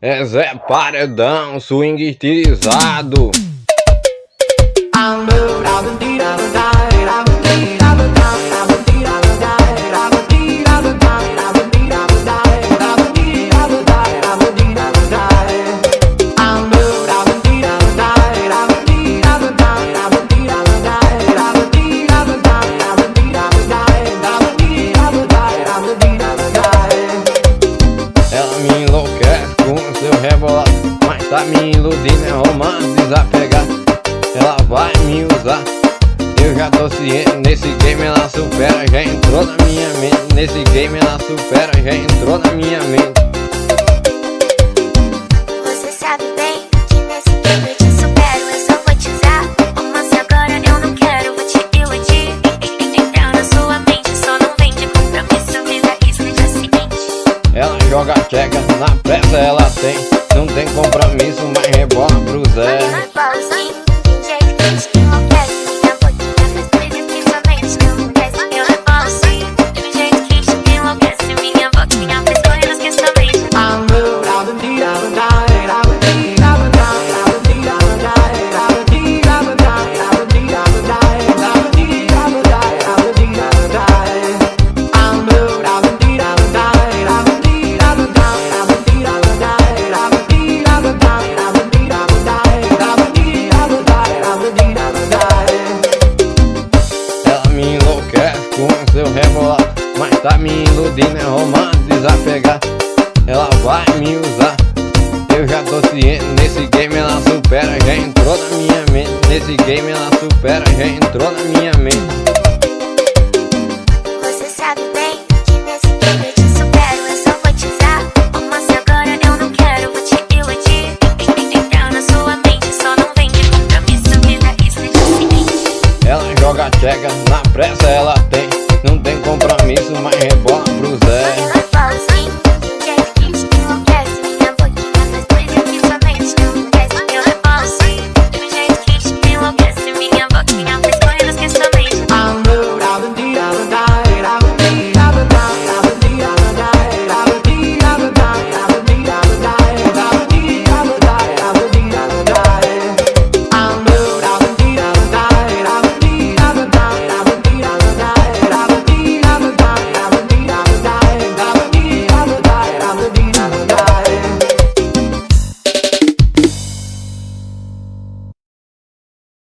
É Zé Paredão, swing estilizado. Ela me enlouquece com seu rebolado, mas tá me iludindo, é romance desapegar. Ela vai me usar, eu já tô ciente. Nesse game ela supera, já entrou na minha mente. Nesse game ela supera, já entrou na minha mente. Você sabe bem que nesse game eu te supero, eu só vou te usar. Romance agora eu não quero, vou te iludir. Entrar na sua mente, só não vem de compromisso, vida isso no dia seguinte. Ela joga tcheca, na pressa ela tem. Não tem compromisso, mas rebola pro Zé. Com seu rebolado, mas tá me iludindo, é romance desapegar. Ela vai me usar, eu já tô ciente. Nesse game ela supera, já entrou na minha mente. Nesse game ela supera, já entrou na minha